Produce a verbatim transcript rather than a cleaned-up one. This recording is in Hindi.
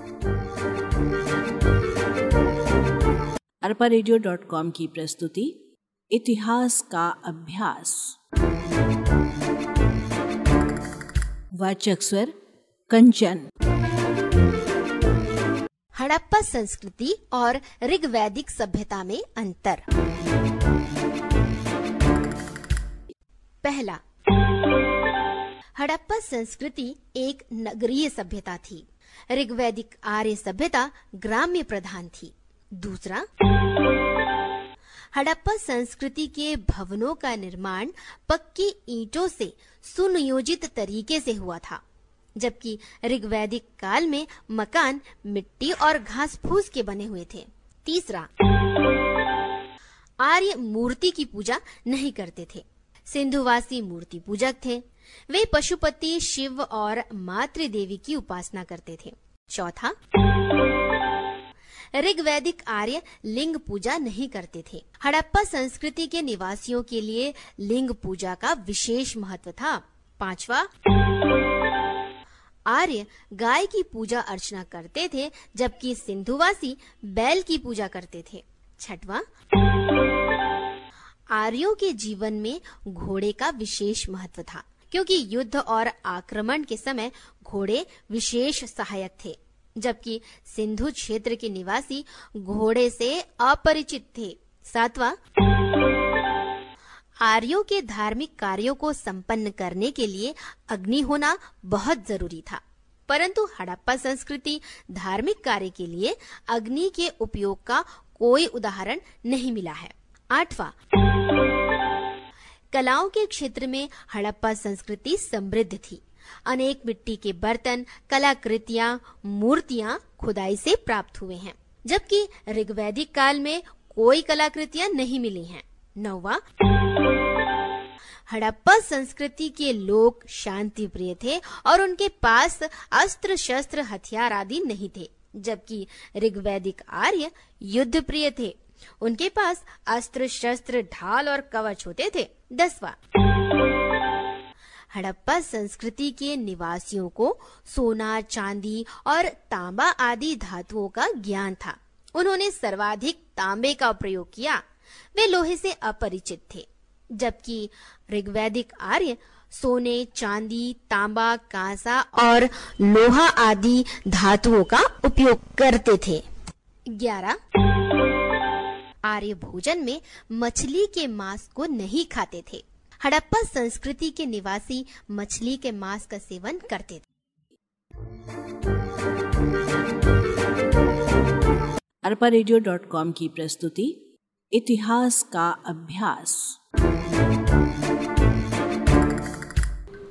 अरपा रेडियो डॉट कॉम की प्रस्तुति इतिहास का अभ्यास। वाचक स्वर कंचन। हड़प्पा संस्कृति और ऋग्वैदिक सभ्यता में अंतर। पहला, हड़प्पा संस्कृति एक नगरीय सभ्यता थी। ऋग्वैदिक आर्य सभ्यता ग्राम्य प्रधान थी। दूसरा, हड़प्पा संस्कृति के भवनों का निर्माण पक्की ईंटों से सुनियोजित तरीके से हुआ था, जबकि ऋग्वैदिक काल में मकान मिट्टी और घास फूस के बने हुए थे। तीसरा, आर्य मूर्ति की पूजा नहीं करते थे। सिंधुवासी मूर्ति पूजक थे। वे पशुपति, शिव और मातृदेवी की उपासना करते थे। चौथा, ऋग्वैदिक आर्य लिंग पूजा नहीं करते थे। हड़प्पा संस्कृति के निवासियों के लिए लिंग पूजा का विशेष महत्व था। पांचवा, आर्य गाय की पूजा अर्चना करते थे, जबकि सिंधुवासी बैल की पूजा करते थे। छठवां, आर्यों के जीवन में घोड़े का विशेष महत्व था, क्योंकि युद्ध और आक्रमण के समय घोड़े विशेष सहायक थे, जबकि सिंधु क्षेत्र के निवासी घोड़े से अपरिचित थे। सातवां, आर्यों के धार्मिक कार्यों को संपन्न करने के लिए अग्नि होना बहुत जरूरी था, परंतु हड़प्पा संस्कृति धार्मिक कार्य के लिए अग्नि के उपयोग का कोई उदाहरण नहीं मिला है। आठवां, कलाओं के क्षेत्र में हड़प्पा संस्कृति समृद्ध थी। अनेक मिट्टी के बर्तन, कलाकृतियां, मूर्तियां खुदाई से प्राप्त हुए हैं, जबकि ऋग्वैदिक काल में कोई कलाकृतियां नहीं मिली हैं। नौवां, हड़प्पा संस्कृति के लोग शांति प्रिय थे और उनके पास अस्त्र शस्त्र हथियार आदि नहीं थे, जबकि ऋग्वैदिक आर्य युद्ध प्रिय थे। उनके पास अस्त्र शस्त्र, ढाल और कवच होते थे। दसवां, हड़प्पा संस्कृति के निवासियों को सोना, चांदी और तांबा आदि धातुओं का ज्ञान था। उन्होंने सर्वाधिक तांबे का प्रयोग किया। वे लोहे से अपरिचित थे, जबकि ऋग्वैदिक आर्य सोने, चांदी, तांबा, कांसा और लोहा आदि धातुओं का उपयोग करते थे। ग्यारह, आर्य भोजन में मछली के मांस को नहीं खाते थे। हड़प्पा संस्कृति के निवासी मछली के मांस का सेवन करते थे। अरपा रेडियो डॉट कॉम की प्रस्तुति इतिहास का अभ्यास।